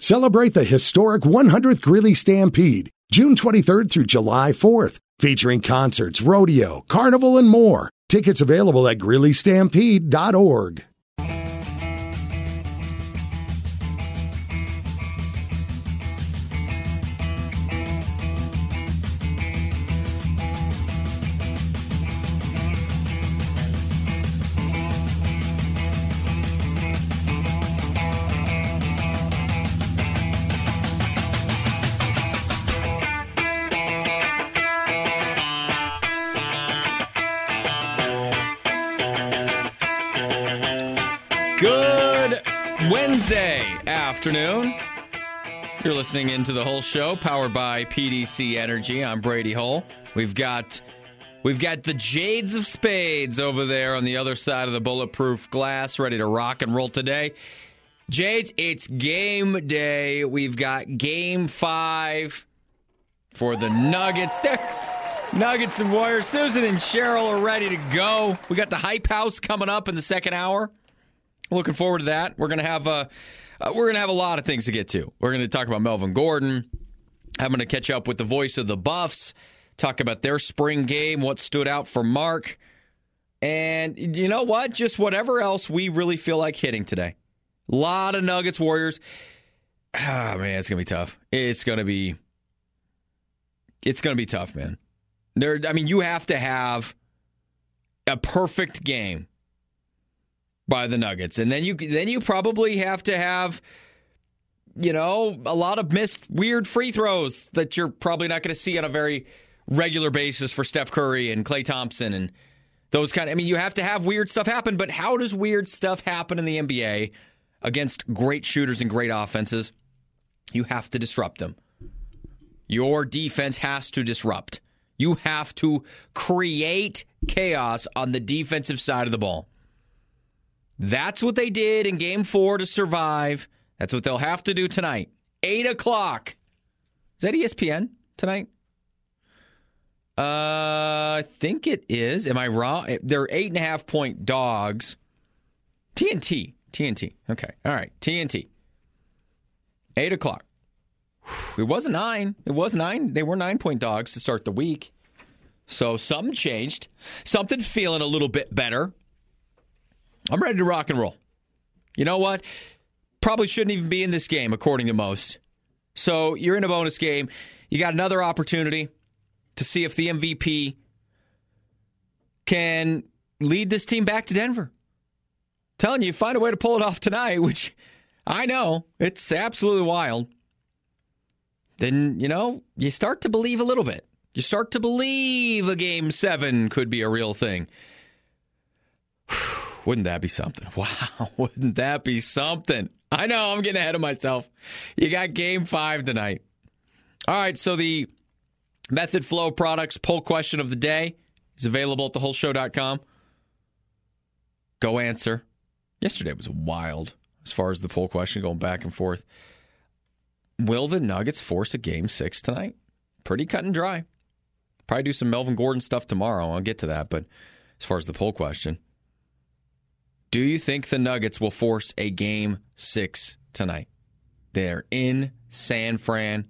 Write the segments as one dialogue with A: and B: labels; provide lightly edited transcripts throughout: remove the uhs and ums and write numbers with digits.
A: Celebrate the historic 100th Greeley Stampede, June 23rd through July 4th, featuring concerts, rodeo, carnival, and more. Tickets available at GreeleyStampede.org.
B: Good Wednesday afternoon. You're listening into the whole show, powered by PDC Energy. I'm Brady Hull. We've got the Jades of Spades over there on the other side of the bulletproof glass, ready to rock and roll today. Jades, it's game day. We've got game 5 for the Nuggets. Nuggets and Warriors. Susan and Cheryl are ready to go. We got the Hype House coming up in the second hour. Looking forward to that. We're gonna have a lot of things to get to. We're gonna talk about Melvin Gordon. I'm gonna catch up with the voice of the Buffs. Talk about their spring game, what stood out for Mark, and you know what? Just whatever else we really feel like hitting today. A lot of Nuggets Warriors. Ah, man, it's gonna be tough. It's gonna be tough, man. You have to have a perfect game by the Nuggets. And then you probably have to have, a lot of missed weird free throws that you're probably not going to see on a very regular basis for Steph Curry and Klay Thompson and those kind of, you have to have weird stuff happen, but how does weird stuff happen in the NBA against great shooters and great offenses? You have to disrupt them. Your defense has to disrupt. You have to create chaos on the defensive side of the ball. That's what they did in Game 4 to survive. That's what they'll have to do tonight. 8 o'clock. Is that ESPN tonight? I think it is. Am I wrong? They're 8.5-point dogs. TNT. Okay. All right. TNT. 8 o'clock. It wasn't 9. It was 9. They were 9-point dogs to start the week. So something changed. Something feeling a little bit better. I'm ready to rock and roll. You know what? Probably shouldn't even be in this game, according to most. So you're in a bonus game. You got another opportunity to see if the MVP can lead this team back to Denver. I'm telling you, find a way to pull it off tonight, which I know, it's absolutely wild. Then, you start to believe a little bit. You start to believe a Game 7 could be a real thing. Wouldn't that be something? Wow, wouldn't that be something? I know, I'm getting ahead of myself. You got Game 5 tonight. All right, so the Method Flow Products poll question of the day is available at thewholeshow.com. Go answer. Yesterday was wild as far as the poll question going back and forth. Will the Nuggets force a Game 6 tonight? Pretty cut and dry. Probably do some Melvin Gordon stuff tomorrow. I'll get to that, but as far as the poll question, do you think the Nuggets will force a Game 6 tonight? They're in San Fran.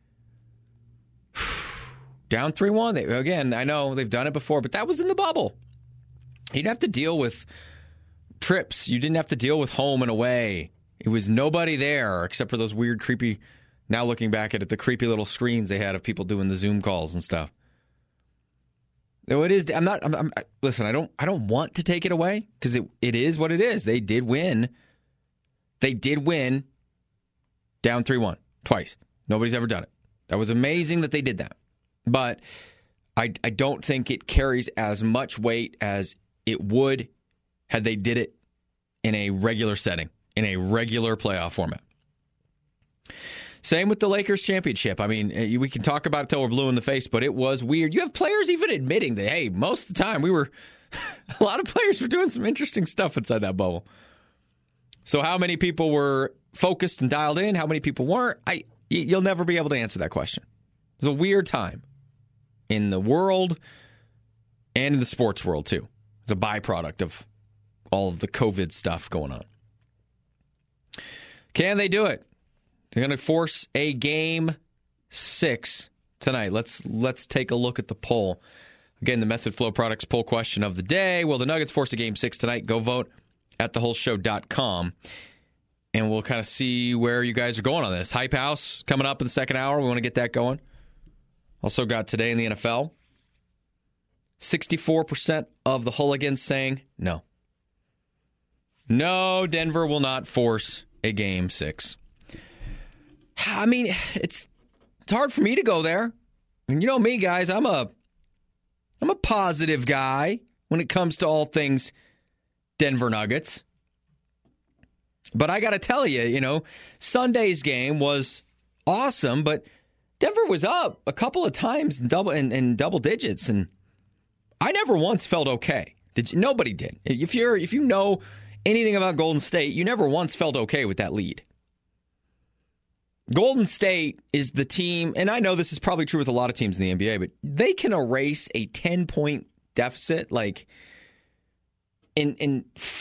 B: Down 3-1. Again, I know they've done it before, but that was in the bubble. You didn't have to deal with trips. You didn't have to deal with home and away. It was nobody there except for those weird, creepy, now looking back at it, the creepy little screens they had of people doing the Zoom calls and stuff. No, it is. Listen, I don't want to take it away because it is what it is. They did win. They did win down 3-1 twice. Nobody's ever done it. That was amazing that they did that. But I don't think it carries as much weight as it would had they did it in a regular setting, in a regular playoff format. Same with the Lakers championship. We can talk about it till we're blue in the face, but it was weird. You have players even admitting that, hey, most of the time a lot of players were doing some interesting stuff inside that bubble. So how many people were focused and dialed in? How many people weren't? You'll never be able to answer that question. It was a weird time in the world and in the sports world, too. It's a byproduct of all of the COVID stuff going on. Can they do it? They're going to force a Game 6 tonight. Let's take a look at the poll. Again, the Method Flow Products poll question of the day. Will the Nuggets force a Game 6 tonight? Go vote at thewholeshow.com. And we'll kind of see where you guys are going on this. Hype House coming up in the second hour. We want to get that going. Also got today in the NFL. 64% of the hooligans saying no. No, Denver will not force a Game 6. I mean, it's hard for me to go there. And you know me, guys, I'm a positive guy when it comes to all things Denver Nuggets. But I got to tell you, Sunday's game was awesome, but Denver was up a couple of times in double digits, and I never once felt okay. Nobody did. If you know anything about Golden State, you never once felt okay with that lead. Golden State is the team, and I know this is probably true with a lot of teams in the NBA, but they can erase a 10-point deficit like in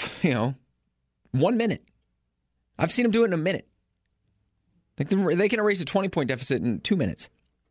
B: 1 minute. I've seen them do it in a minute. Like they can erase a 20-point deficit in 2 minutes.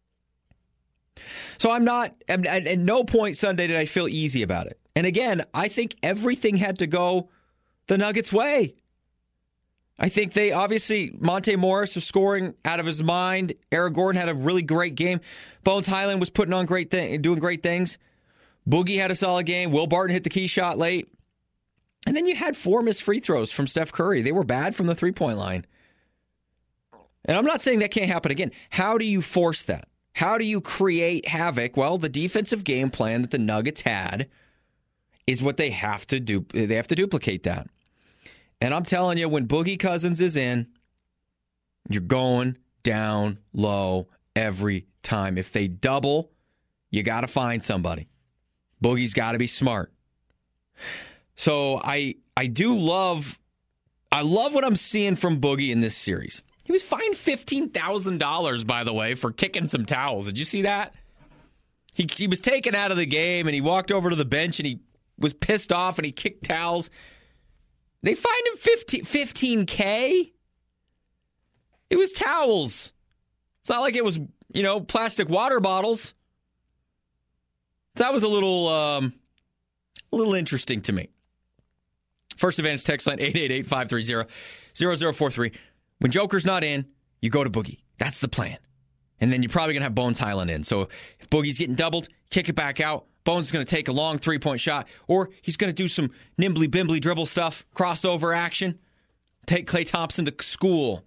B: So at no point Sunday did I feel easy about it. And again, I think everything had to go the Nuggets' way. I think Monte Morris was scoring out of his mind. Eric Gordon had a really great game. Bones Highland was putting on doing great things. Boogie had a solid game. Will Barton hit the key shot late. And then you had 4 missed free throws from Steph Curry. They were bad from the three-point line. And I'm not saying that can't happen again. How do you force that? How do you create havoc? Well, the defensive game plan that the Nuggets had is what they have to do. They have to duplicate that. And I'm telling you, when Boogie Cousins is in, you're going down low every time. If they double, you got to find somebody. Boogie's got to be smart. So I love what I'm seeing from Boogie in this series. He was fined $15,000, by the way, for kicking some towels. Did you see that? He was taken out of the game, and he walked over to the bench, and he was pissed off, and he kicked towels. They fined him $15K. It was towels. It's not like it was, plastic water bottles. That was a little interesting to me. First Advantage text line 888-530-0043. When Joker's not in, you go to Boogie. That's the plan. And then you're probably going to have Bones Highland in. So if Boogie's getting doubled, kick it back out. Bones is going to take a long three-point shot, or he's going to do some nimbly-bimbly dribble stuff, crossover action, take Klay Thompson to school.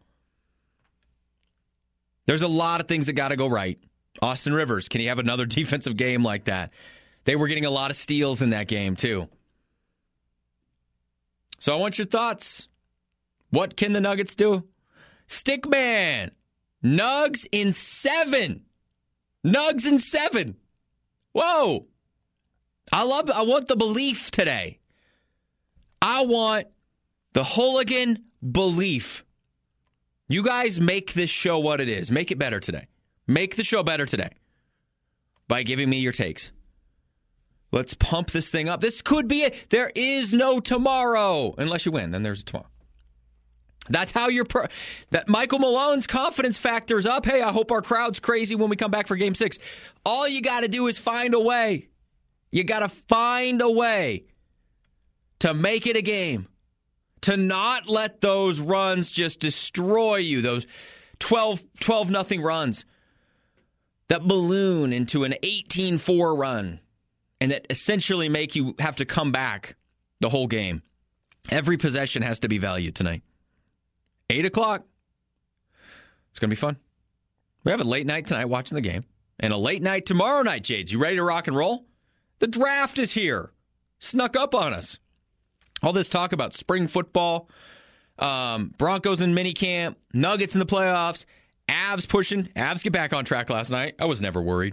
B: There's a lot of things that got to go right. Austin Rivers, can he have another defensive game like that? They were getting a lot of steals in that game, too. So I want your thoughts. What can the Nuggets do? Stickman, Nugs in 7. Nugs in 7. Whoa. I want the belief today. I want the hooligan belief. You guys make this show what it is. Make it better today. Make the show better today by giving me your takes. Let's pump this thing up. This could be it. There is no tomorrow. Unless you win, then there's a tomorrow. That's how that Michael Malone's confidence factor is up. Hey, I hope our crowd's crazy when we come back for Game 6. All you got to do is find a way. You got to find a way to make it a game. To not let those runs just destroy you. Those 12-0 runs that balloon into an 18-4 run. And that essentially make you have to come back the whole game. Every possession has to be valued tonight. 8 o'clock. It's going to be fun. We have a late night tonight watching the game. And a late night tomorrow night, Jades. You ready to rock and roll? The draft is here. Snuck up on us. All this talk about spring football, Broncos in minicamp, Nuggets in the playoffs, Avs pushing. Avs get back on track last night. I was never worried.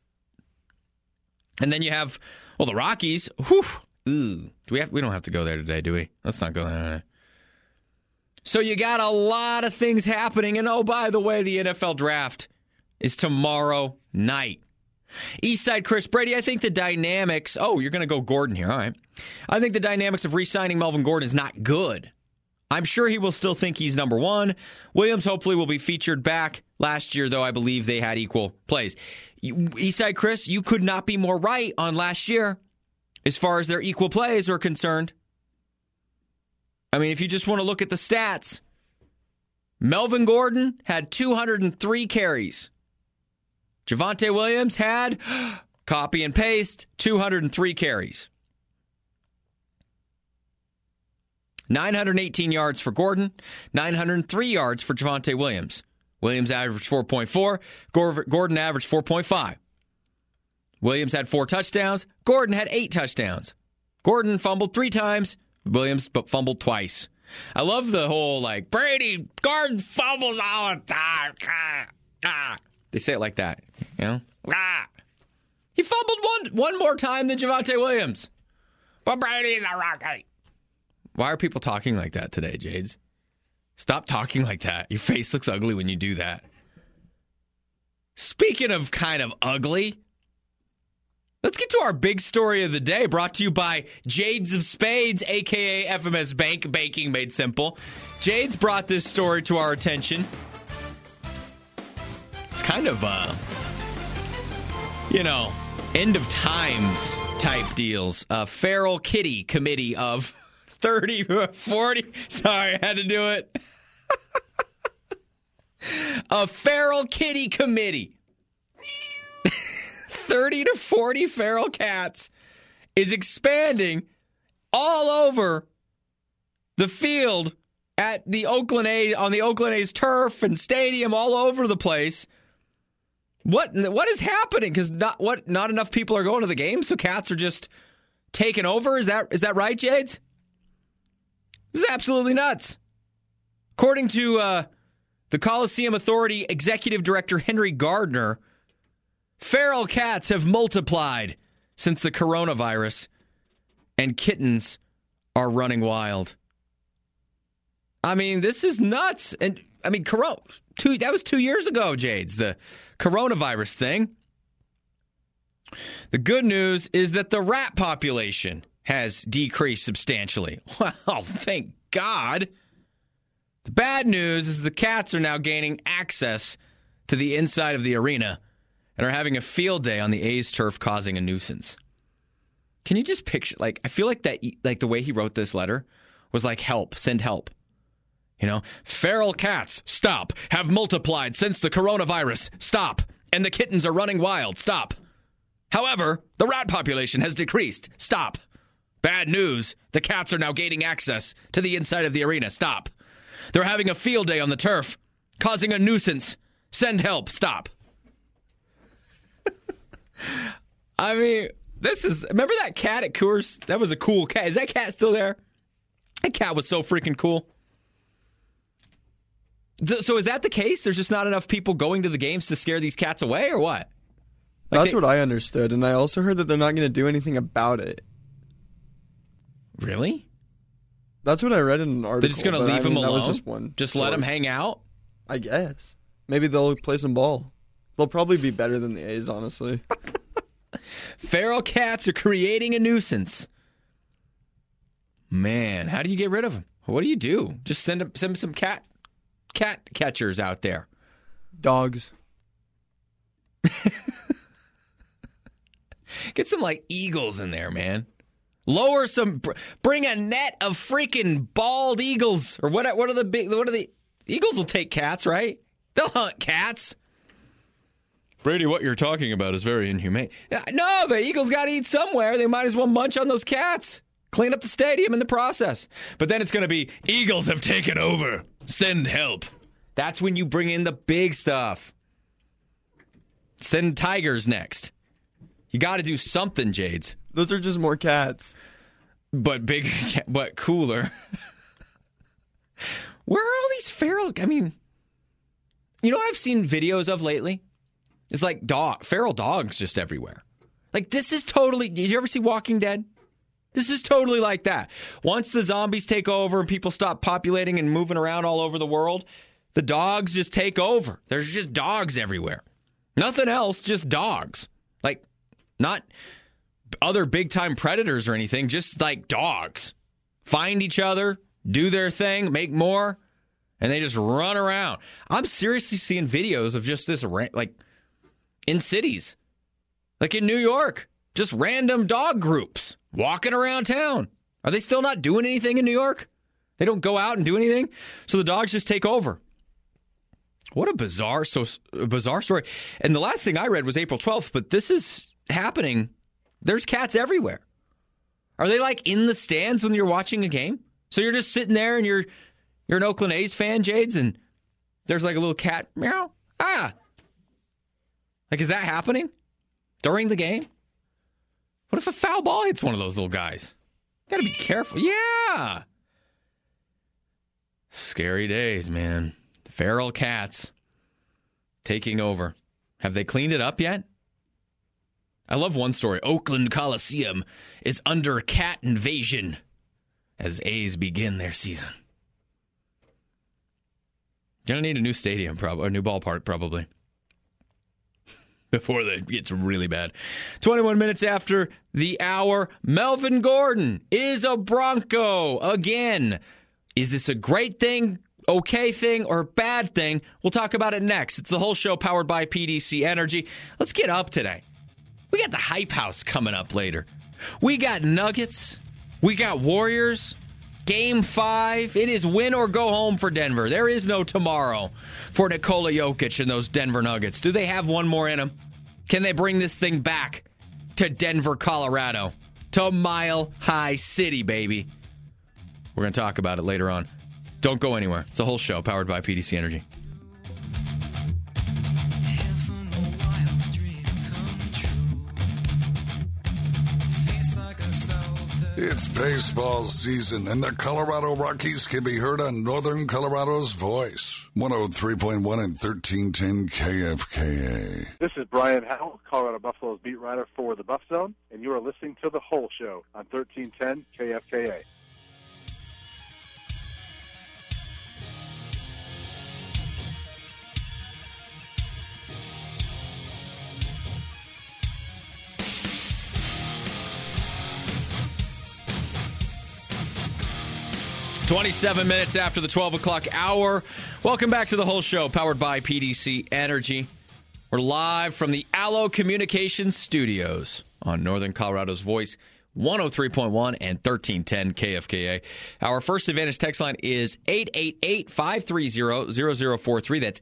B: And then you have, the Rockies. Whew. Ooh. We don't have to go there today, do we? Let's not go there. So you got a lot of things happening. And by the way, the NFL draft is tomorrow night. Eastside Chris Brady, I think the dynamics... you're going to go Gordon here. All right. I think the dynamics of re-signing Melvin Gordon is not good. I'm sure he will still think he's number one. Williams hopefully will be featured back. Last year, though, I believe they had equal plays. Eastside Chris, you could not be more right on last year as far as their equal plays are concerned. I mean, if you just want to look at the stats, Melvin Gordon had 203 carries. Javonte Williams had, copy and paste, 203 carries. 918 yards for Gordon, 903 yards for Javonte Williams. Williams averaged 4.4, Gordon averaged 4.5. Williams had 4 touchdowns, Gordon had 8 touchdowns. Gordon fumbled 3 times, Williams fumbled twice. I love the whole, Brady, Gordon fumbles all the time. They say it like that, you know? He fumbled one more time than Javonte Williams. But Brady's a Rocky. Why are people talking like that today, Jades? Stop talking like that. Your face looks ugly when you do that. Speaking of kind of ugly, let's get to our big story of the day, brought to you by Jades of Spades, a.k.a. FMS Bank, Banking Made Simple. Jades brought this story to our attention. It's kind of, end of times type deals. Feral Kitty Committee of 30, 40. Sorry, I had to do it. A Feral Kitty Committee. 30 to 40 feral cats is expanding all over the field at the Oakland A's, on the Oakland A's turf and stadium, all over the place. What is happening? Because not enough people are going to the game, so cats are just taking over. Is that right, Jades? This is absolutely nuts. According to the Coliseum Authority Executive Director Henry Gardner, feral cats have multiplied since the coronavirus, and kittens are running wild. I mean, this is nuts. And I mean, that was 2 years ago, Jades, the coronavirus thing. The good news is that the rat population has decreased substantially. Well, thank God. The bad news is the cats are now gaining access to the inside of the arena and are having a field day on the A's turf, causing a nuisance. Can you just picture, I feel like that, the way he wrote this letter was help, send help. Feral cats, stop, have multiplied since the coronavirus, stop, and the kittens are running wild, stop. However, the rat population has decreased, stop. Bad news, the cats are now gaining access to the inside of the arena, stop. They're having a field day on the turf, causing a nuisance, send help, stop. I mean, remember that cat at Coors? That was a cool cat. Is that cat still there? That cat was so freaking cool. So is that the case? There's just not enough people going to the games to scare these cats away, or what?
C: That's what I understood, and I also heard that they're not going to do anything about it.
B: Really?
C: That's what I read in an article.
B: They're just going to leave them alone?
C: That was just one
B: Just
C: source.
B: let them hang out?
C: I guess. Maybe they'll play some ball. They'll probably be better than the A's, honestly.
B: Feral cats are creating a nuisance. Man, how do you get rid of them? What do you do? Just send some cat catchers out there.
C: Dogs.
B: Get some eagles in there, man. Bring a net of freaking bald eagles, or what are the eagles will take cats, right? They'll hunt cats. Brady, what you're talking about is very inhumane. No, the eagles got to eat somewhere. They might as well munch on those cats. Clean up the stadium in the process. But then it's going to be, eagles have taken over. Send help. That's when you bring in the big stuff. Send tigers next. You got to do something, Jades.
C: Those are just more cats.
B: But but cooler. Where are all these feral... I mean, you know what I've seen videos of lately? It's feral dogs just everywhere. This is totally... Did you ever see Walking Dead? This is totally like that. Once the zombies take over and people stop populating and moving around all over the world, the dogs just take over. There's just dogs everywhere. Nothing else, just dogs. Not other big-time predators or anything, just dogs. Find each other, do their thing, make more, and they just run around. I'm seriously seeing videos of just this, like, in cities. Like in New York, just random dog groups walking around town. Are they still not doing anything in New York? They don't go out and do anything? So the dogs just take over. What a bizarre story. And the last thing I read was April 12th, but this is happening. There's cats everywhere. Are they like in the stands when you're watching a game? So you're just sitting there and you're an Oakland A's fan, Jades, and there's like a little cat, meow, ah. Like, is that happening during the game? What if a foul ball hits one of those little guys? Got to be careful. Yeah. Scary days, man. Feral cats taking over. Have they cleaned it up yet? I love one story. Oakland Coliseum is under cat invasion as A's begin their season. Gonna need a new stadium, a new ballpark, probably, before it gets really bad. 21 minutes after the hour, Melvin Gordon is a Bronco again. Is this a great thing, okay thing, or bad thing? We'll talk about it next. It's the whole show powered by PDC Energy. Let's get up today. We got the Hype House coming up later. We got Nuggets. We got Warriors. Game 5. It is win or go home for Denver. There is no tomorrow for Nikola Jokic and those Denver Nuggets. Do they have one more in them? Can they bring this thing back to Denver, Colorado? To Mile High City, baby. We're going to talk about it later on. Don't go anywhere. It's a whole show powered by PDC Energy.
D: It's baseball season, and the Colorado Rockies can be heard on Northern Colorado's Voice. 103.1 and 1310 KFKA.
E: This is Brian Howell, Colorado Buffaloes beat writer for the Buff Zone, and you are listening to The Whole Show on 1310 KFKA.
B: .27 minutes after the 12 o'clock hour. Welcome back to the whole show, powered by PDC Energy. We're live from the Allo Communications Studios on Northern Colorado's Voice, 103.1 and 1310 KFKA. Our First Advantage text line is 888-530-0043. That's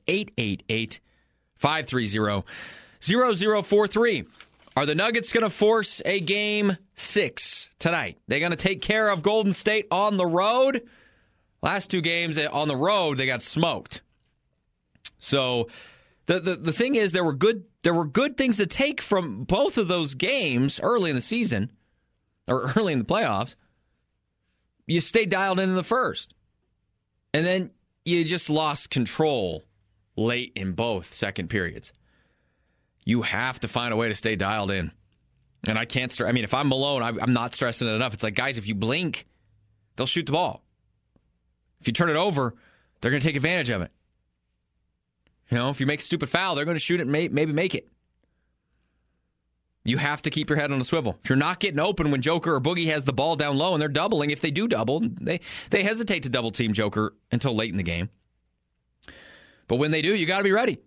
B: 888-530-0043. Are the Nuggets going to force a Game 6 tonight? They're going to take care of Golden State on the road? Last two games on the road, they got smoked. So the thing is, there were good things to take from both of those games early in the season, or early in the playoffs. You stayed dialed in the first. And then you just lost control late in both second periods. You have to find a way to stay dialed in. And I can't stress. I mean, if I'm Malone, I'm not stressing it enough. It's like, guys, if you blink, they'll shoot the ball. If you turn it over, they're going to take advantage of it. You know, if you make a stupid foul, they're going to shoot it and maybe make it. You have to keep your head on a swivel. If you're not getting open when Joker or Boogie has the ball down low and they're doubling, if they do double, they hesitate to double team Joker until late in the game. But when they do, you got to be ready.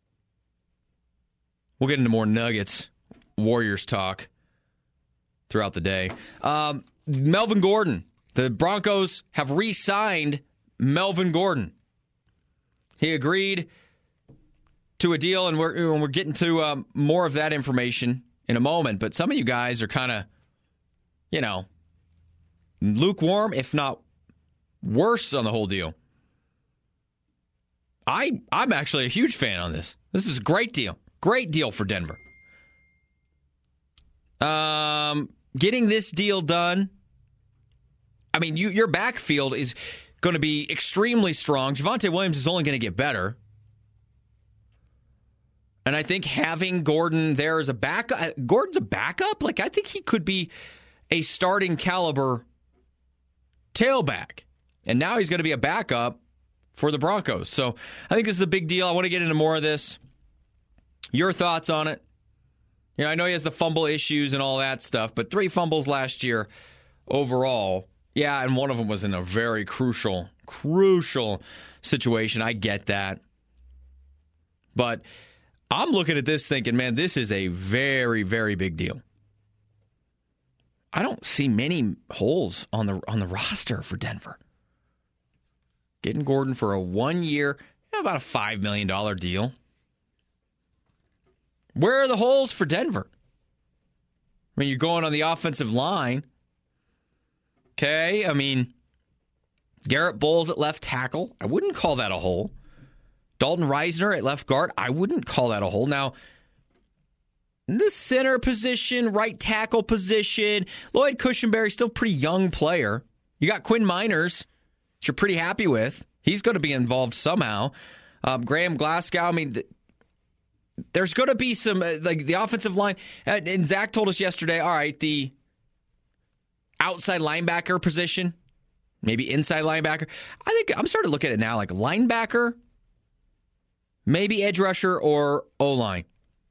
B: We'll get into more Nuggets, Warriors talk throughout the day. Melvin Gordon. The Broncos have re-signed Melvin Gordon. He agreed to a deal, and we're getting to more of that information in a moment. But some of you guys are kind of, lukewarm, if not worse, on the whole deal. I'm actually a huge fan on this. This is a great deal. Great deal for Denver. Getting this deal done. I mean, your backfield is going to be extremely strong. Javonte Williams is only going to get better. And I think having Gordon there as a backup, Gordon's a backup? Like, I think he could be a starting caliber tailback. And now he's going to be a backup for the Broncos. So I think this is a big deal. I want to get into more of this. Your thoughts on it? I know he has the fumble issues and all that stuff, but 3 fumbles last year overall. Yeah, and one of them was in a very crucial situation. I get that. But I'm looking at this thinking, man, this is a very, very big deal. I don't see many holes on the roster for Denver. Getting Gordon for a 1 year, about a $5 million deal. Where are the holes for Denver? I mean, you're going on the offensive line. Okay, I mean, Garrett Bowles at left tackle. I wouldn't call that a hole. Dalton Reisner at left guard. I wouldn't call that a hole. Now, the center position, right tackle position, Lloyd Cushenberry, still a pretty young player. You got Quinn Miners, which you're pretty happy with. He's going to be involved somehow. Graham Glasgow, I mean, there's going to be some, like the offensive line. And Zach told us yesterday, all right, the outside linebacker position, maybe inside linebacker. I think I'm starting to look at it now like linebacker, maybe edge rusher or O-line.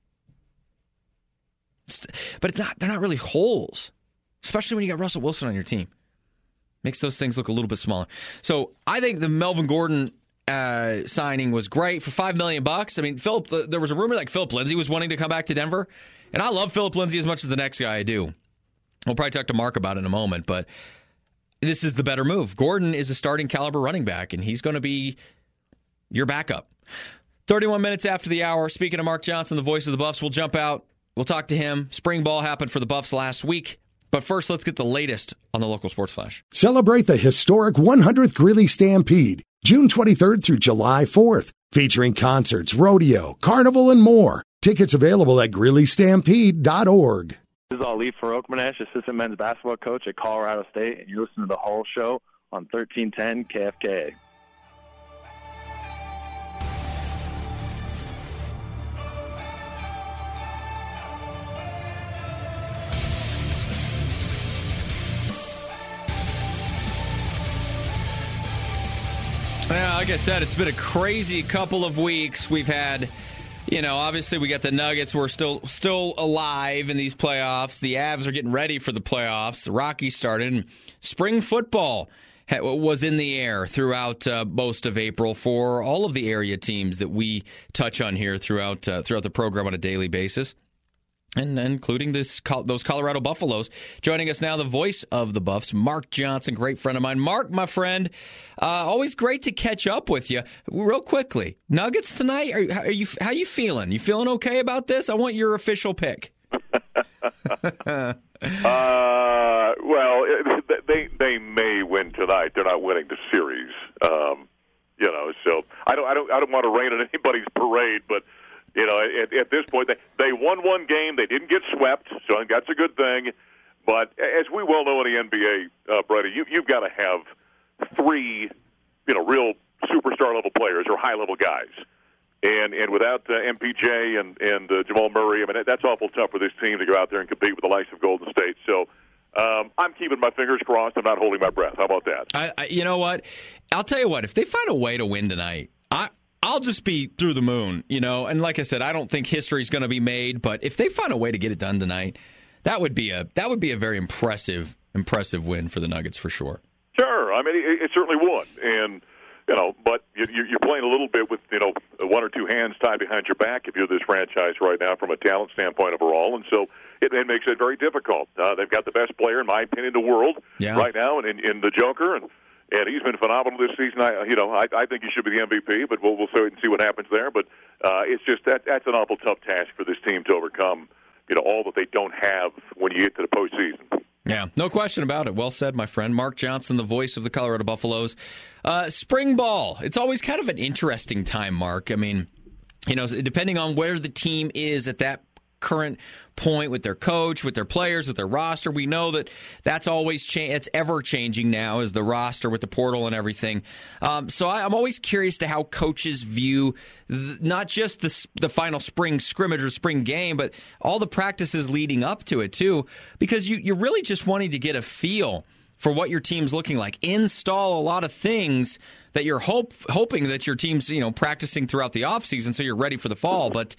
B: But they're not really holes, especially when you got Russell Wilson on your team. Makes those things look a little bit smaller. So I think the Melvin Gordon signing was great for $5 million. I mean, there was a rumor like Philip Lindsay was wanting to come back to Denver, and I love Philip Lindsay as much as the next guy I do. We'll probably talk to Mark about it in a moment, but this is the better move. Gordon is a starting caliber running back, and he's going to be your backup. 31 minutes after the hour. Speaking of Mark Johnson, the voice of the Buffs, we'll jump out. We'll talk to him. Spring ball happened for the Buffs last week. But first, let's get the latest on the local sports flash.
A: Celebrate the historic 100th Greeley Stampede, June 23rd through July 4th, featuring concerts, rodeo, carnival, and more. Tickets available at GreeleyStampede.org.
E: This is Ali Farokhmanesh, assistant men's basketball coach at Colorado State, and you're listening to The Whole Show on 1310 KFKA.
B: Yeah, like I said, it's been a crazy couple of weeks. We've had, obviously we got the Nuggets. We're still alive in these playoffs. The Avs are getting ready for the playoffs. The Rockies started. And spring football was in the air throughout most of April for all of the area teams that we touch on here throughout the program on a daily basis. And including those Colorado Buffaloes. Joining us now, the voice of the Buffs, Mark Johnson, great friend of mine. Mark, my friend, always great to catch up with you. Real quickly, Nuggets tonight. How you feeling? You feeling okay about this? I want your official pick.
F: Well, they may win tonight. They're not winning the series. So I don't want to rain on anybody's parade, but. At this point, they won one game. They didn't get swept, so I think that's a good thing. But as we well know in the NBA, Brady, you've got to have three, real superstar-level players or high-level guys. And without MPJ and Jamal Murray, I mean, that's awful tough for this team to go out there and compete with the likes of Golden State. So I'm keeping my fingers crossed. I'm not holding my breath. How about that?
B: You know what? I'll tell you what. If they find a way to win tonight, I'll just be through the moon, And like I said, I don't think history's going to be made, but if they find a way to get it done tonight, that would be a very impressive win for the Nuggets for sure.
F: Sure, I mean it certainly would, and but you're playing a little bit with one or two hands tied behind your back if you're this franchise right now from a talent standpoint overall, and so it makes it very difficult. They've got the best player, in my opinion, in the world right now, and in the Joker, and he's been phenomenal this season. I think he should be the MVP, but we'll see what happens there. But it's just that's an awful tough task for this team to overcome. All that they don't have when you get to the postseason.
B: Yeah, no question about it. Well said, my friend. Mark Johnson, the voice of the Colorado Buffaloes. Spring ball. It's always kind of an interesting time, Mark. I mean, depending on where the team is at that current point with their coach, with their players, with their roster. We know that's always it's ever changing now as the roster with the portal and everything. So I'm always curious to how coaches view not just the final spring scrimmage or spring game, but all the practices leading up to it too, because you're really just wanting to get a feel for what your team's looking like. Install a lot of things that you're hoping that your team's practicing throughout the offseason so you're ready for the fall. But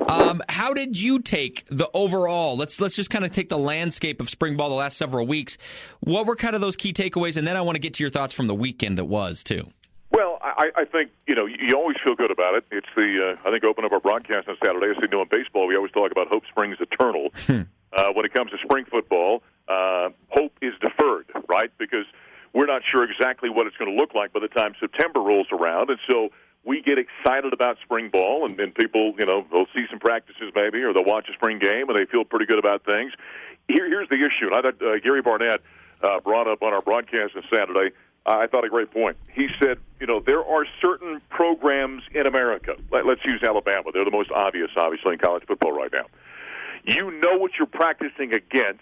B: how did you take the overall? Let's just kind of take the landscape of spring ball the last several weeks. What were kind of those key takeaways? And then I want to get to your thoughts from the weekend that was, too.
F: Well, I think, you always feel good about it. It's I think, open up our broadcast on Saturday. I said, in baseball, we always talk about hope springs eternal. When it comes to spring football, hope is deferred, right? Because we're not sure exactly what it's going to look like by the time September rolls around. And so we get excited about spring ball, and people, they'll see some practices maybe, or they'll watch a spring game, and they feel pretty good about things. Here's the issue, and I thought Gary Barnett brought up on our broadcast on Saturday. I thought a great point. He said, there are certain programs in America. Let's use Alabama. They're the most obvious, obviously, in college football right now. You know what you're practicing against,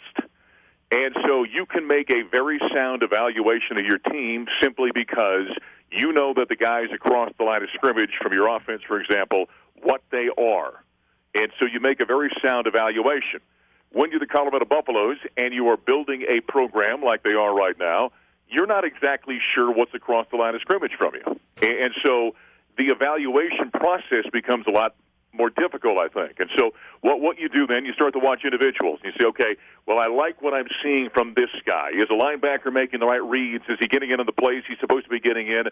F: and so you can make a very sound evaluation of your team simply because you know that the guys across the line of scrimmage from your offense, for example, what they are. And so you make a very sound evaluation. When you're the Colorado Buffaloes and you are building a program like they are right now, you're not exactly sure what's across the line of scrimmage from you. And so the evaluation process becomes a lot more difficult, I think. And so what you do then, you start to watch individuals. You say, okay, well, I like what I'm seeing from this guy. Is a linebacker making the right reads? Is he getting into the plays he's supposed to be getting in?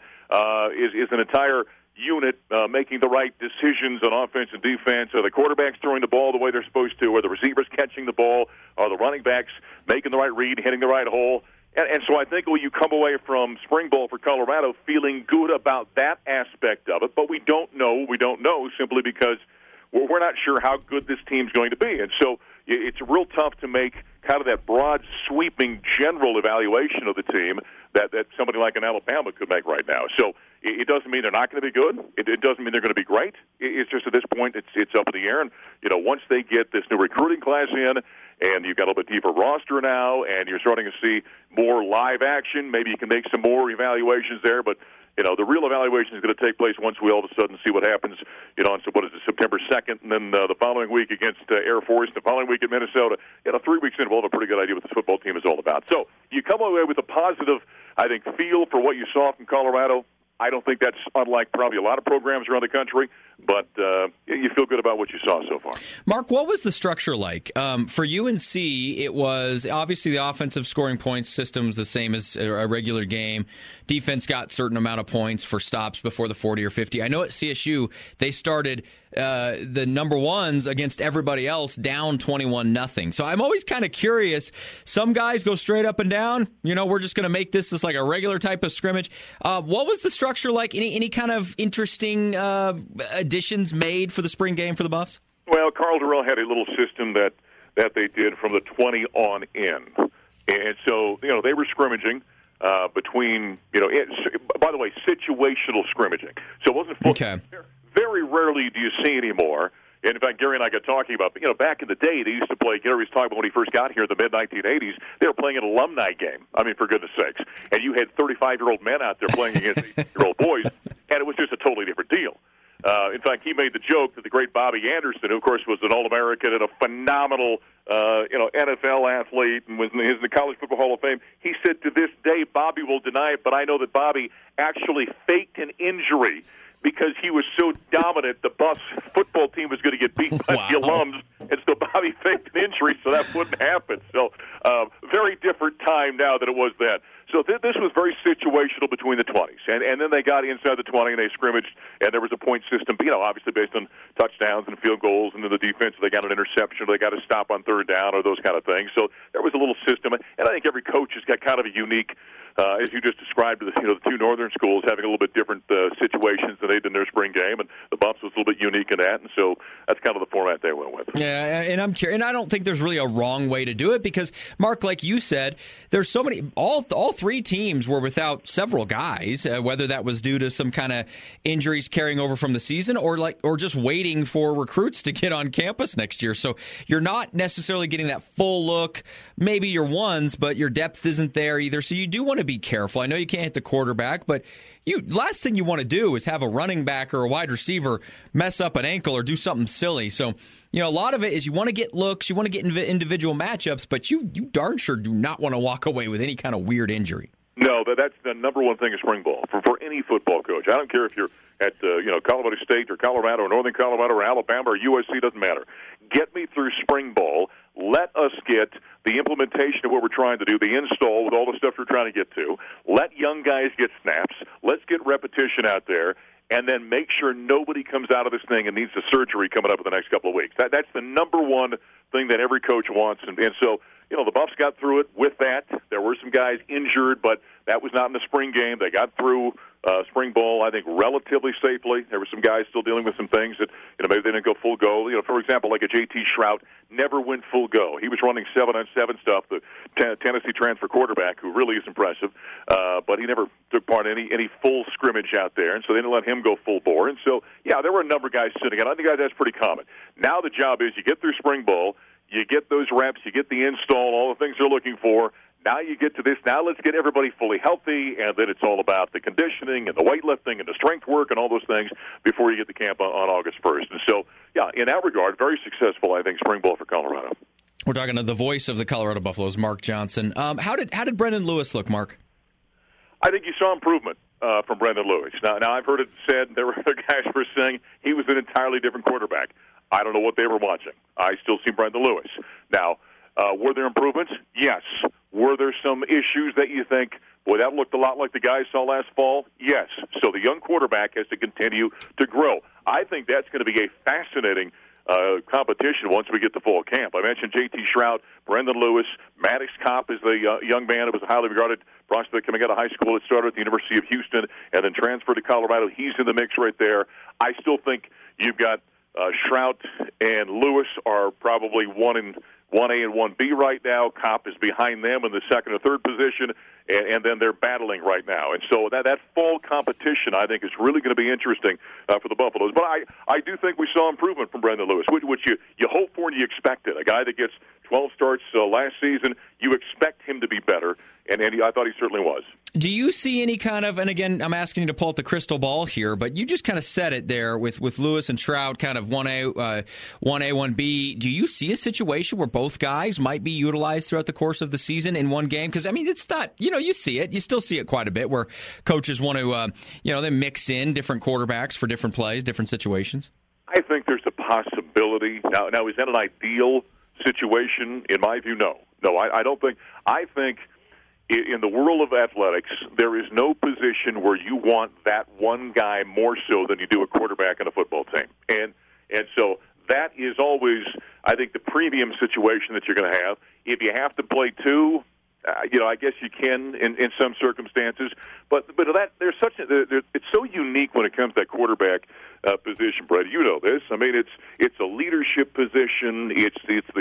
F: Is an entire unit making the right decisions on offense and defense? Are the quarterbacks throwing the ball the way they're supposed to? Are the receivers catching the ball? Are the running backs making the right read, hitting the right hole? And so I think when you come away from spring ball for Colorado feeling good about that aspect of it, but we don't know simply because we're not sure how good this team's going to be. And so it's real tough to make kind of that broad, sweeping, general evaluation of the team that somebody like an Alabama could make right now. So it doesn't mean they're not going to be good. It doesn't mean they're going to be great. It's just at this point it's up in the air. And, once they get this new recruiting class in, and you've got a little bit deeper roster now, and you're starting to see more live action, maybe you can make some more evaluations there. But, the real evaluation is going to take place once we all of a sudden see what happens, on September 2nd, and then the following week against Air Force, the following week in Minnesota. 3 weeks in, we'll have a pretty good idea what this football team is all about. So you come away with a positive, I think, feel for what you saw from Colorado. I don't think that's unlike probably a lot of programs around the country, but you feel good about what you saw so far.
B: Mark, what was the structure like? For UNC, it was obviously the offensive scoring points system's the same as a regular game. Defense got a certain amount of points for stops before the 40 or 50. I know at CSU, they started the number ones against everybody else down 21-0. So I'm always kind of curious. Some guys go straight up and down. We're just going to make this like a regular type of scrimmage. What was the structure like? Any kind of interesting additions made for the spring game for the Buffs?
F: Well, Carl Durrell had a little system that they did from the 20 on in. And so, they were scrimmaging between, by the way, situational scrimmaging. So it wasn't full.
B: Okay.
F: Very rarely do you see anymore. And in fact, Gary and I got talking about, back in the day, they used to play, Gary was talking about when he first got here in the mid-1980s, they were playing an alumni game. I mean, for goodness sakes. And you had 35-year-old men out there playing against 18-year-old boys, and it was just a totally different deal. In fact, he made the joke that the great Bobby Anderson, who, of course, was an All-American and a phenomenal, NFL athlete and was in the College Football Hall of Fame, he said to this day, Bobby will deny it, but I know that Bobby actually faked an injury because he was so dominant, the Buffs football team was going to get beat by the alums, and so Bobby faked an injury, so that wouldn't happen. So very different time now than it was then. So this was very situational between the 20s. And then they got inside the 20 and they scrimmaged, and there was a point system, obviously based on touchdowns and field goals, and then the defense, they got an interception, or they got a stop on third down, or those kind of things. So there was a little system. And I think every coach has got kind of a unique, as you just described, the two northern schools having a little bit different situations than they did in their spring game, and the Buffs was a little bit unique in that, and so that's kind of the format they went with.
B: Yeah, and I'm curious, and I don't think there's really a wrong way to do it because, Mark, like you said, there's so many. All three teams were without several guys, whether that was due to some kind of injuries carrying over from the season, or just waiting for recruits to get on campus next year. So you're not necessarily getting that full look. Maybe your ones, but your depth isn't there either. So you do want to be careful. I know you can't hit the quarterback, but last thing you want to do is have a running back or a wide receiver mess up an ankle or do something silly. So, a lot of it is you want to get looks, you want to get individual matchups, but you darn sure do not want to walk away with any kind of weird injury.
F: No, that's the number one thing in spring ball for any football coach. I don't care if you're at Colorado State or Colorado or Northern Colorado or Alabama or USC, doesn't matter. Get me through spring ball. Let us get the implementation of what we're trying to do, the install with all the stuff we're trying to get to. Let young guys get snaps. Let's get repetition out there, and then make sure nobody comes out of this thing and needs a surgery coming up in the next couple of weeks. That's the number one thing that every coach wants. And so, the Buffs got through it with that. There were some guys injured, but that was not in the spring game. They got through spring ball, I think, relatively safely. There were some guys still dealing with some things that, maybe they didn't go full go. For example, like a J.T. Shrout never went full go. He was running 7-on-7 stuff, the Tennessee transfer quarterback, who really is impressive, but he never took part in any full scrimmage out there, and so they didn't let him go full bore. And so, there were a number of guys sitting out. I think that's pretty common. Now the job is you get through spring ball, you get those reps, you get the install, all the things they're looking for. Now you get to this. Now let's get everybody fully healthy, and then it's all about the conditioning and the weightlifting and the strength work and all those things before you get to camp on August 1st. And so, in that regard, very successful, I think, spring ball for Colorado.
B: We're talking to the voice of the Colorado Buffaloes, Mark Johnson. How did Brendan Lewis look, Mark?
F: I think you saw improvement from Brendan Lewis. Now I've heard it said, there were other guys who were saying he was an entirely different quarterback. I don't know what they were watching. I still see Brendan Lewis. Now, were there improvements? Yes. Were there some issues that you think, boy, that looked a lot like the guy I saw last fall? Yes. So the young quarterback has to continue to grow. I think that's going to be a fascinating competition once we get to fall camp. I mentioned J.T. Shrout, Brendan Lewis, Maddox Kopp is the young man who was a highly regarded prospect coming out of high school. It started at the University of Houston and then transferred to Colorado. He's in the mix right there. I still think you've got Shrout and Lewis are probably 1A and 1B right now. Kopp is behind them in the second or third position, and then they're battling right now. And so that fall competition, I think, is really going to be interesting for the Buffaloes. But I do think we saw improvement from Brendan Lewis, which you hope for and you expect it. A guy that gets 12 starts last season, you expect him to be better, and I thought he certainly was.
B: Do you see any kind of, and again, I'm asking you to pull out the crystal ball here, but you just kind of said it there with Lewis and Shrout, kind of 1A, 1B. Do you see a situation where both guys might be utilized throughout the course of the season in one game? Because, I mean, it's not, you see it. You still see it quite a bit where coaches want to, they mix in different quarterbacks for different plays, different situations.
F: I think there's a possibility. Now is that an ideal situation? In my view, no. No, I don't think. I think in the world of athletics, there is no position where you want that one guy more so than you do a quarterback in a football team. And so that is always, I think, the premium situation that you're going to have. If you have to play two, I guess you can in some circumstances. But that there's it's so unique when it comes to that quarterback position, Brett. You know this. I mean, it's a leadership position. It's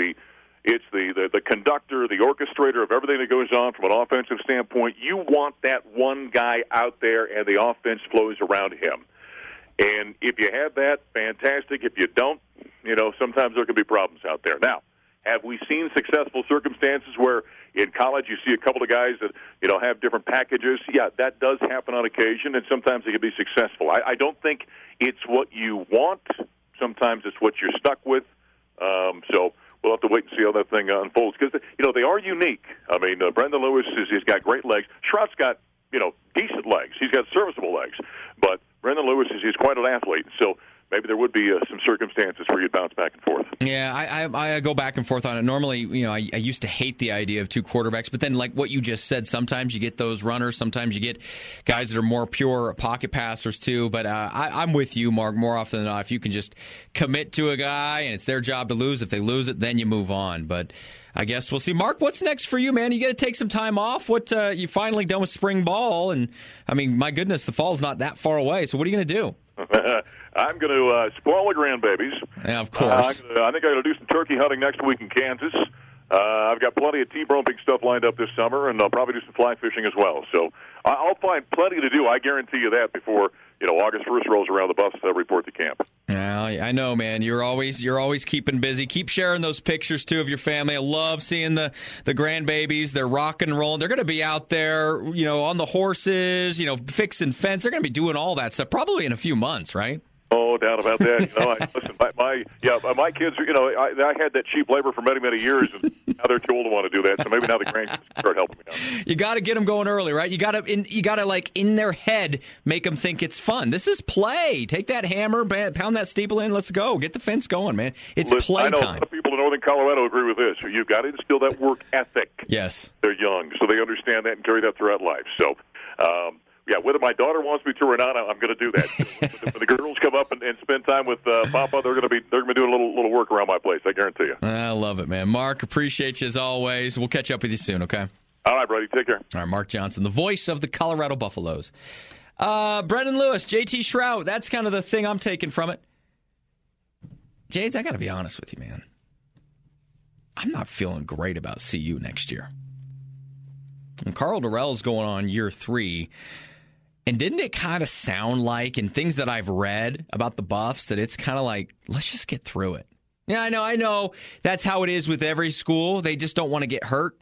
F: the conductor, the orchestrator of everything that goes on from an offensive standpoint. You want that one guy out there, and the offense flows around him. And if you have that, fantastic. If you don't, sometimes there can be problems out there. Now, have we seen successful circumstances where in college you see a couple of guys that, have different packages? Yeah, that does happen on occasion, and sometimes it can be successful. I don't think it's what you want. Sometimes it's what you're stuck with. So we'll have to wait and see how that thing unfolds because, they are unique. I mean, Brendan Lewis, he's got great legs. Shrout's got, decent legs. He's got serviceable legs. But Brendan Lewis, he's quite an athlete. So maybe there would be some circumstances where you'd bounce back and forth.
B: Yeah, I go back and forth on it. Normally, I used to hate the idea of two quarterbacks, but then like what you just said, sometimes you get those runners, sometimes you get guys that are more pure pocket passers too. But I'm with you, Mark, more often than not. If you can just commit to a guy and it's their job to lose, if they lose it, then you move on. But I guess we'll see. Mark, what's next for you, man? You got to take some time off. You finally done with spring ball, and I mean, my goodness, the fall's not that far away. So what are you going to do?
F: I'm going to spoil the grandbabies.
B: Yeah, of course.
F: I think I'm going to do some turkey hunting next week in Kansas. I've got plenty of T-bronking stuff lined up this summer, and I'll probably do some fly fishing as well. So I'll find plenty to do. I guarantee you that before August 1st rolls around, the Buffs report to camp.
B: I know, man. You're always keeping busy. Keep sharing those pictures, too, of your family. I love seeing the grandbabies. They're rocking and rolling. They're going to be out there, on the horses, fixing fence. They're going to be doing all that stuff probably in a few months, right?
F: Oh, doubt about that. Listen, my kids. I had that cheap labor for many, many years, and now they're too old to want to do that. So maybe now the grandkids can start helping me out.
B: You got to get them going early, right? You got to like in their head make them think it's fun. This is play. Take that hammer, pound that steeple in. Let's go. Get the fence going, man. It's playtime.
F: I know a lot of people in northern Colorado agree with this. You've got to instill that work ethic.
B: Yes,
F: they're young, so they understand that and carry that throughout life. So. Whether my daughter wants me to or not, I'm going to do that. When the girls come up and spend time with Papa, they're going to be doing a little work around my place. I guarantee you.
B: I love it, man. Mark, appreciate you as always. We'll catch up with you soon. Okay.
F: All right, Brady. Take care.
B: All right, Mark Johnson, the voice of the Colorado Buffaloes. Brendan Lewis, JT Shrout. That's kind of the thing I'm taking from it. Jades, I got to be honest with you, man. I'm not feeling great about CU next year. And Carl Durrell's going on year 3. And didn't it kind of sound like, in things that I've read about the Buffs, that it's kind of like, let's just get through it? Yeah, I know. That's how it is with every school. They just don't want to get hurt.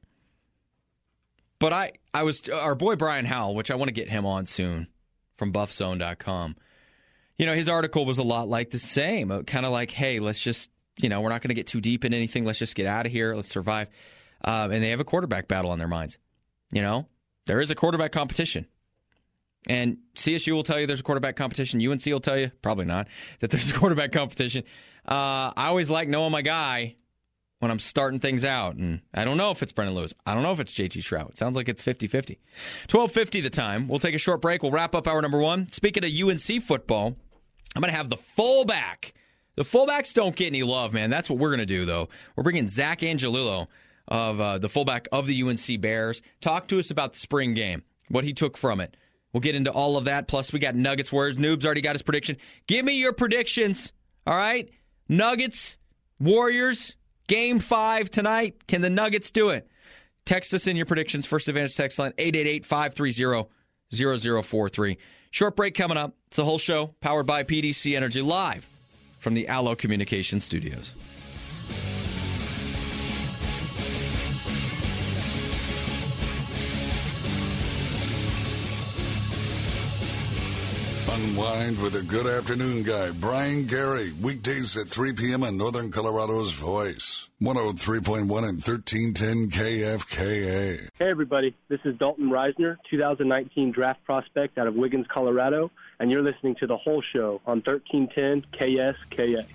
B: But I was, our boy Brian Howell, which I want to get him on soon, from buffzone.com. His article was a lot like the same. Kind of like, hey, let's just, we're not going to get too deep in anything. Let's just get out of here. Let's survive. And they have a quarterback battle on their minds. There is a quarterback competition. And CSU will tell you there's a quarterback competition. UNC will tell you, probably not, that there's a quarterback competition. I always like knowing my guy when I'm starting things out. And I don't know if it's Brendan Lewis. I don't know if it's JT Shrout. It sounds like it's 50-50. 12:50 the time. We'll take a short break. We'll wrap up hour number 1. Speaking of UNC football, I'm going to have the fullback. The fullbacks don't get any love, man. That's what we're going to do, though. We're bringing Zach Angelillo, of the fullback of the UNC Bears. Talk to us about the spring game, what he took from it. We'll get into all of that. Plus, we got Nuggets Warriors. Noob's already got his prediction. Give me your predictions, all right? Nuggets, Warriors, Game 5 tonight. Can the Nuggets do it? Text us in your predictions. First Advantage text line, 888-530-0043. Short break coming up. It's the whole show, powered by PDC Energy, live from the Allo Communications Studios.
D: Unwind with a good afternoon guy, Brian Gary. Weekdays at 3 p.m. on Northern Colorado's Voice. 103.1 and 1310 KFKA.
G: Hey, everybody. This is Dalton Reisner, 2019 draft prospect out of Wiggins, Colorado, and you're listening to The Whole Show on 1310 KSKA.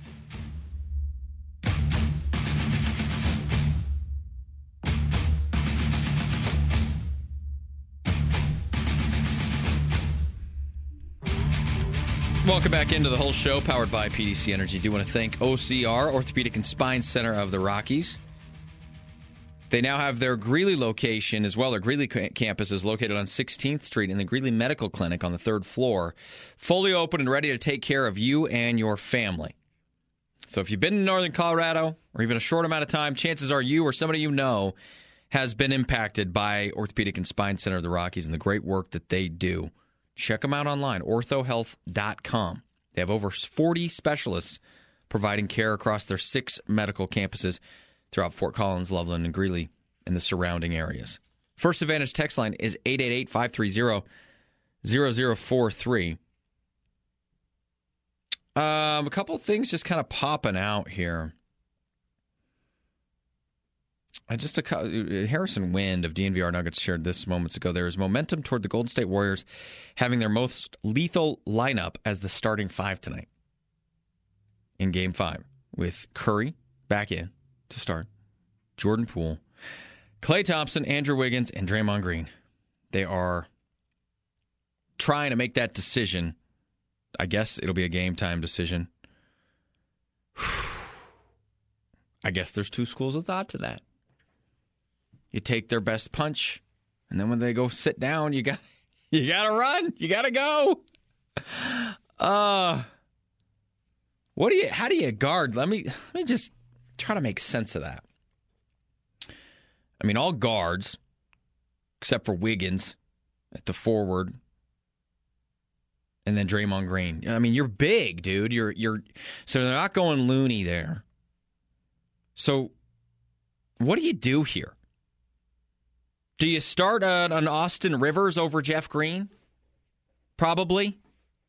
B: Welcome back into the whole show, powered by PDC Energy. Do want to thank OCR, Orthopedic and Spine Center of the Rockies. They now have their Greeley location as well. Their Greeley campus is located on 16th Street in the Greeley Medical Clinic on the 3rd floor, fully open and ready to take care of you and your family. So if you've been in northern Colorado or even a short amount of time, chances are you or somebody you know has been impacted by Orthopedic and Spine Center of the Rockies and the great work that they do. Check them out online, orthohealth.com. They have over 40 specialists providing care across their 6 medical campuses throughout Fort Collins, Loveland, and Greeley and the surrounding areas. First Advantage text line is 888-530-0043. A couple of things just kind of popping out here. Harrison Wind of DNVR Nuggets shared this moments ago. There is momentum toward the Golden State Warriors having their most lethal lineup as the starting 5 tonight in Game 5, with Curry back in to start, Jordan Poole, Klay Thompson, Andrew Wiggins, and Draymond Green. They are trying to make that decision. I guess it'll be a game time decision. I guess there's 2 schools of thought to that. You take their best punch, and then when they go sit down, you gotta run. You gotta go. How do you guard? Let me just try to make sense of that. I mean, all guards, except for Wiggins at the forward and then Draymond Green. I mean, you're big, dude. You're so they're not going loony there. So what do you do here? Do you start an Austin Rivers over Jeff Green? Probably.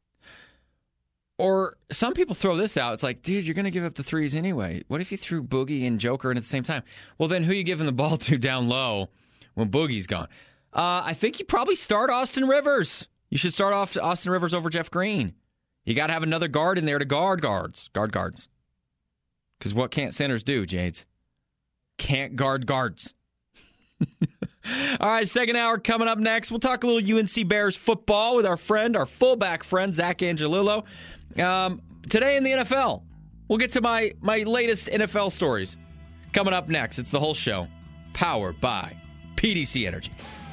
B: Or some people throw this out. It's like, dude, you're going to give up the threes anyway. What if you threw Boogie and Joker in at the same time? Well, then who are you giving the ball to down low when Boogie's gone? I think you probably start Austin Rivers. You should start off Austin Rivers over Jeff Green. You got to have another guard in there to guard guards. Because what can't centers do, Jades? Can't guard guards. All right, second hour coming up next. We'll talk a little UNC Bears football with our fullback friend, Zach Angelillo. Today in the NFL, we'll get to my latest NFL stories. Coming up next, it's The Whole Show, powered by PDC Energy.